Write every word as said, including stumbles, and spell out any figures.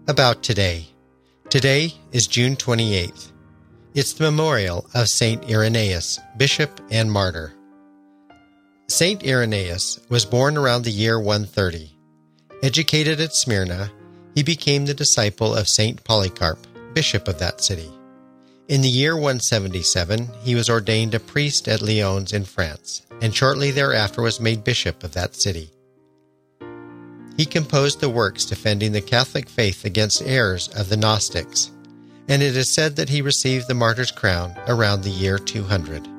About today. Today is June twenty-eighth. It's the memorial of Saint Irenaeus, bishop and martyr. Saint Irenaeus was born around the year one thirty. Educated at Smyrna, he became the disciple of Saint Polycarp, bishop of that city. In the year one seventy-seven, he was ordained a priest at Lyons in France, and shortly thereafter was made bishop of that city. He composed the works defending the Catholic faith against errors of the Gnostics, and it is said that he received the martyr's crown around the year two hundred.